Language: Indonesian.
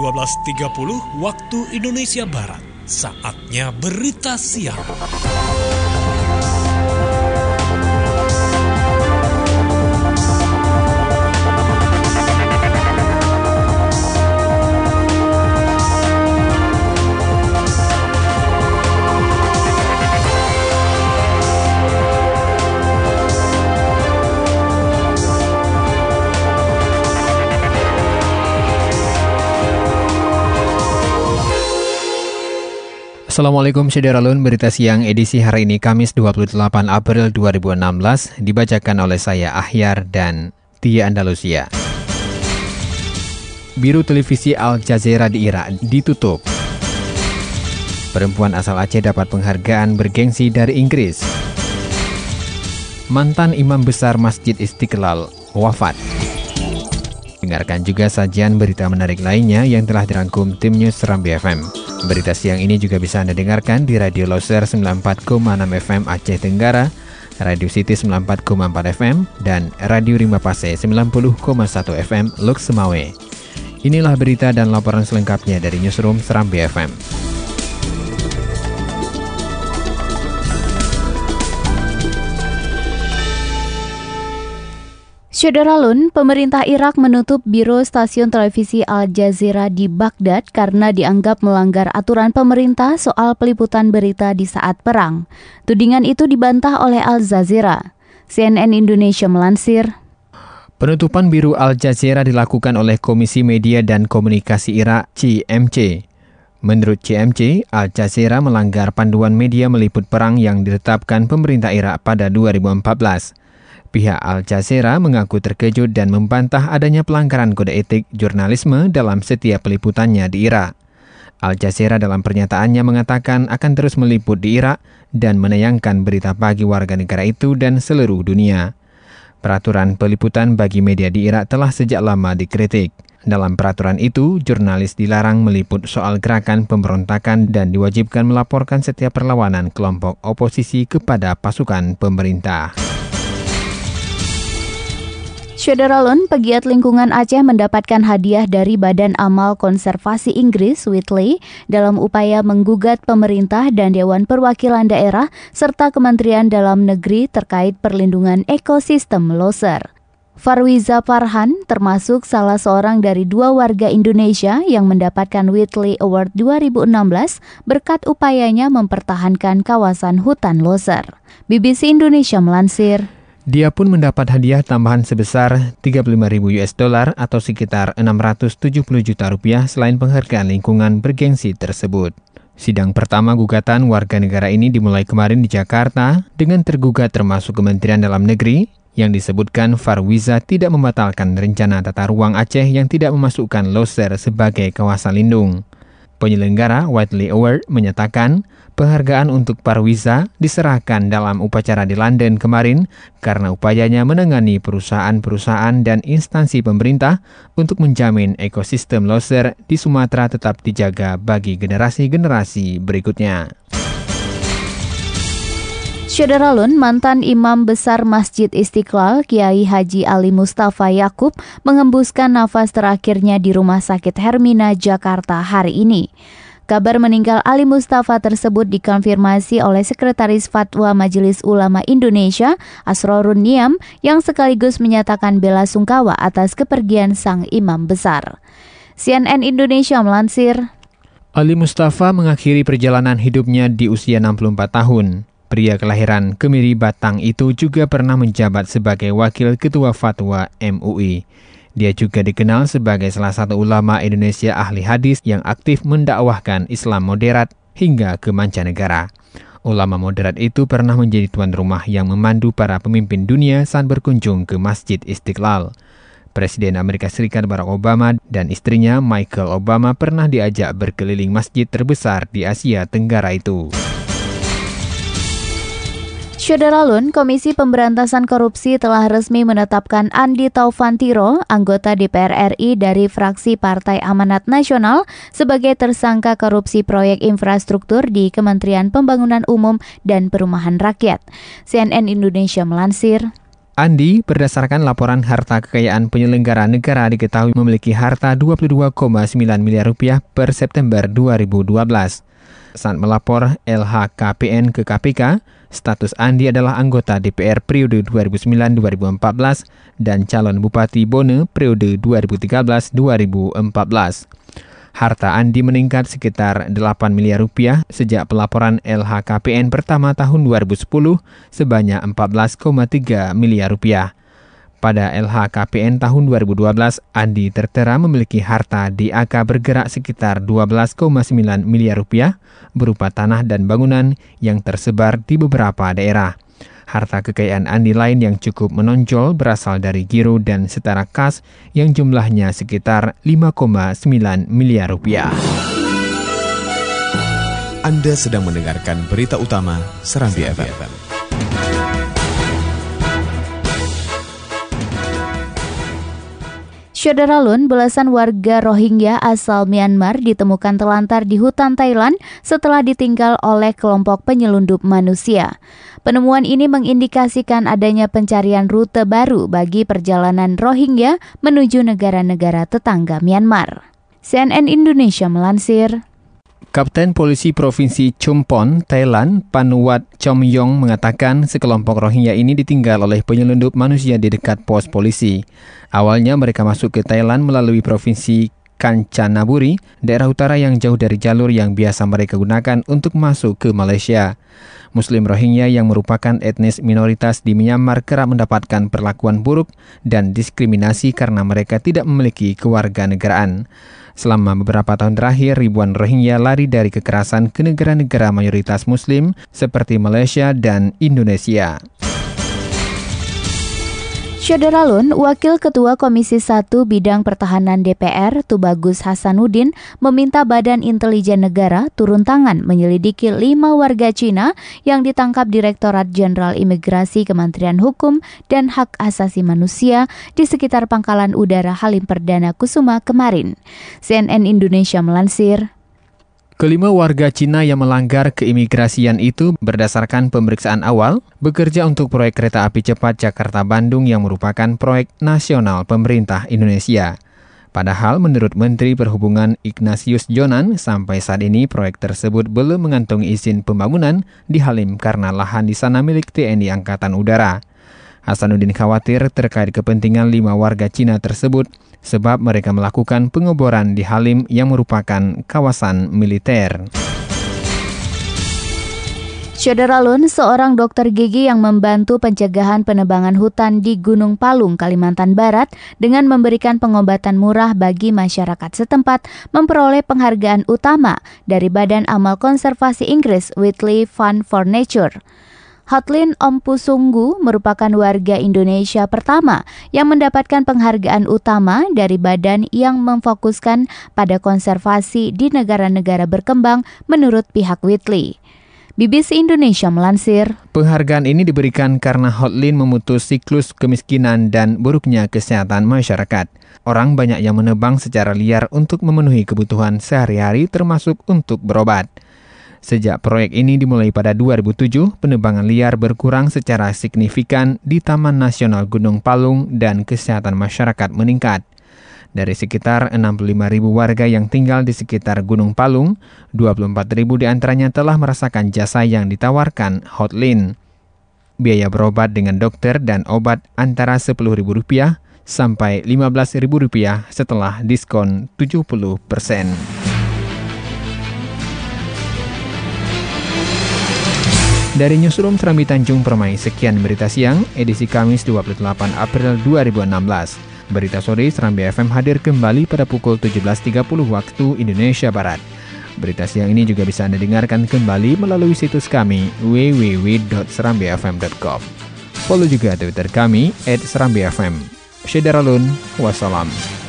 12.30 waktu Indonesia Barat. Saatnya berita siang. Assalamualaikum Syederalun, berita siang edisi hari ini Kamis 28 April 2016 dibacakan oleh saya Ahyar dan Tia Andalusia. Biro televisi Al Jazeera di Irak ditutup. Perempuan asal Aceh dapat penghargaan bergengsi dari Inggris. Mantan imam besar Masjid Istiqlal wafat. Dengarkan juga sajian berita menarik lainnya yang telah dirangkum tim News Serambi FM. Berita siang ini juga bisa Anda dengarkan di Radio Loser 94,6 FM Aceh Tenggara, Radio City 94,4 FM, dan Radio Rimba Pase 90,1 FM Lok Semawe. Inilah berita dan laporan selengkapnya dari Newsroom Serambi FM. Syederalun, pemerintah Irak menutup biro stasiun televisi Al Jazeera di Baghdad karena dianggap melanggar aturan pemerintah soal peliputan berita di saat perang. Tudingan itu dibantah oleh Al Jazeera. CNN Indonesia melansir, penutupan biro Al Jazeera dilakukan oleh Komisi Media dan Komunikasi Irak (CMC). Menurut CMC, Al Jazeera melanggar panduan media meliput perang yang ditetapkan pemerintah Irak pada 2014. Pihak Al Jazeera mengaku terkejut dan membantah adanya pelanggaran kode etik jurnalisme dalam setiap peliputannya di Irak. Al Jazeera dalam pernyataannya mengatakan akan terus meliput di Irak dan menayangkan berita bagi warga negara itu dan seluruh dunia. Peraturan peliputan bagi media di Irak telah sejak lama dikritik. Dalam peraturan itu, jurnalis dilarang meliput soal gerakan pemberontakan dan diwajibkan melaporkan setiap perlawanan kelompok oposisi kepada pasukan pemerintah. Syederalun, pegiat lingkungan Aceh mendapatkan hadiah dari Badan Amal Konservasi Inggris Whitley dalam upaya menggugat pemerintah dan Dewan Perwakilan Daerah serta Kementerian Dalam Negeri terkait perlindungan ekosistem Loser. Farwiza Farhan termasuk salah seorang dari 2 warga Indonesia yang mendapatkan Whitley Award 2016 berkat upayanya mempertahankan kawasan hutan Loser. BBC Indonesia melansir, dia pun mendapat hadiah tambahan sebesar $35.000 atau sekitar 670 juta rupiah selain penghargaan lingkungan bergengsi tersebut. Sidang pertama gugatan warga negara ini dimulai kemarin di Jakarta dengan tergugat termasuk Kementerian Dalam Negeri yang disebutkan Farwiza tidak membatalkan rencana tata ruang Aceh yang tidak memasukkan Loser sebagai kawasan lindung. Penyelenggara Whitley Award menyatakan penghargaan untuk Farwiza diserahkan dalam upacara di London kemarin karena upayanya menangani perusahaan-perusahaan dan instansi pemerintah untuk menjamin ekosistem Loser di Sumatera tetap dijaga bagi generasi-generasi berikutnya. Syederalun, mantan imam besar Masjid Istiqlal, Kiai Haji Ali Mustafa Yakub, mengembuskan nafas terakhirnya di Rumah Sakit Hermina, Jakarta hari ini. Kabar meninggal Ali Mustafa tersebut dikonfirmasi oleh Sekretaris Fatwa Majelis Ulama Indonesia, Asrorun Niam, yang sekaligus menyatakan bela sungkawa atas kepergian sang imam besar. CNN Indonesia melansir, Ali Mustafa mengakhiri perjalanan hidupnya di usia 64 tahun. Pria kelahiran Kemiri Batang itu juga pernah menjabat sebagai Wakil Ketua Fatwa MUI. Dia juga dikenal sebagai salah satu ulama Indonesia ahli hadis yang aktif mendakwahkan Islam moderat hingga ke mancanegara. Ulama moderat itu pernah menjadi tuan rumah yang memandu para pemimpin dunia saat berkunjung ke Masjid Istiqlal. Presiden Amerika Serikat Barack Obama dan istrinya Michelle Obama pernah diajak berkeliling masjid terbesar di Asia Tenggara itu. Syederalun, Komisi Pemberantasan Korupsi telah resmi menetapkan Andi Taufantiro, anggota DPR RI dari fraksi Partai Amanat Nasional, sebagai tersangka korupsi proyek infrastruktur di Kementerian Pembangunan Umum dan Perumahan Rakyat. CNN Indonesia melansir, Andi, berdasarkan laporan harta kekayaan penyelenggara negara diketahui memiliki harta 22,9 miliar rupiah per September 2012. Saat melapor LHKPN ke KPK, status Andi adalah anggota DPR periode 2009-2014 dan calon Bupati Bone periode 2013-2014. Harta Andi meningkat sekitar 8 miliar rupiah sejak pelaporan LHKPN pertama tahun 2010 sebanyak 14,3 miliar rupiah. Pada LHKPN tahun 2012, Andi tertera memiliki harta DAK bergerak sekitar 12,9 miliar rupiah berupa tanah dan bangunan yang tersebar di beberapa daerah. Harta kekayaan Andi lain yang cukup menonjol berasal dari giro dan setara kas yang jumlahnya sekitar 5,9 miliar rupiah. Anda sedang mendengarkan berita utama Serambi FM. Saudara Lun, belasan warga Rohingya asal Myanmar ditemukan telantar di hutan Thailand setelah ditinggal oleh kelompok penyelundup manusia. Penemuan ini mengindikasikan adanya pencarian rute baru bagi perjalanan Rohingya menuju negara-negara tetangga Myanmar. CNN Indonesia melansir. Kapten Polisi Provinsi Chumpon, Thailand, Panuwat Chomyong mengatakan sekelompok Rohingya ini ditinggal oleh penyelundup manusia di dekat pos polisi. Awalnya mereka masuk ke Thailand melalui Provinsi Kanchanaburi, daerah utara yang jauh dari jalur yang biasa mereka gunakan untuk masuk ke Malaysia. Muslim Rohingya yang merupakan etnis minoritas di Myanmar kerap mendapatkan perlakuan buruk dan diskriminasi karena mereka tidak memiliki kewarganegaraan. Selama beberapa tahun terakhir, ribuan Rohingya lari dari kekerasan ke negara-negara mayoritas Muslim seperti Malaysia dan Indonesia. Saudara Lun, Wakil Ketua Komisi 1 Bidang Pertahanan DPR, Tubagus Hasanuddin, meminta Badan Intelijen Negara turun tangan menyelidiki 5 warga Cina yang ditangkap Direktorat Jenderal Imigrasi Kementerian Hukum dan Hak Asasi Manusia di sekitar Pangkalan Udara Halim Perdana Kusuma kemarin. CNN Indonesia melansir. Kelima warga Cina yang melanggar keimigrasian itu berdasarkan pemeriksaan awal bekerja untuk proyek kereta api cepat Jakarta-Bandung yang merupakan proyek nasional pemerintah Indonesia. Padahal menurut Menteri Perhubungan Ignatius Jonan, sampai saat ini proyek tersebut belum mengantongi izin pembangunan di Halim karena lahan di sana milik TNI Angkatan Udara. Hasanuddin khawatir terkait kepentingan 5 warga Cina tersebut sebab mereka melakukan pengeboran di Halim yang merupakan kawasan militer. Saudara Lun, seorang dokter gigi yang membantu pencegahan penebangan hutan di Gunung Palung, Kalimantan Barat dengan memberikan pengobatan murah bagi masyarakat setempat memperoleh penghargaan utama dari Badan Amal Konservasi Inggris Whitley Fund for Nature. Hotlin Ompusunggu merupakan warga Indonesia pertama yang mendapatkan penghargaan utama dari badan yang memfokuskan pada konservasi di negara-negara berkembang menurut pihak Whitley. BBC Indonesia melansir. Penghargaan ini diberikan karena Hotlin memutus siklus kemiskinan dan buruknya kesehatan masyarakat. Orang banyak yang menebang secara liar untuk memenuhi kebutuhan sehari-hari termasuk untuk berobat. Sejak proyek ini dimulai pada 2007, penebangan liar berkurang secara signifikan di Taman Nasional Gunung Palung dan kesehatan masyarakat meningkat. Dari sekitar 65.000 warga yang tinggal di sekitar Gunung Palung, 24.000 diantaranya telah merasakan jasa yang ditawarkan Hotlin. Biaya berobat dengan dokter dan obat antara Rp10.000 sampai Rp15.000 setelah diskon 70%. Dari Newsroom Serambi Tanjung Permai, sekian berita siang, edisi Kamis 28 April 2016. Berita sore Serambi FM hadir kembali pada pukul 17.30 waktu Indonesia Barat. Berita siang ini juga bisa Anda dengarkan kembali melalui situs kami www.serambifm.com. Follow juga Twitter kami @serambifm. Syedaralun, wassalam.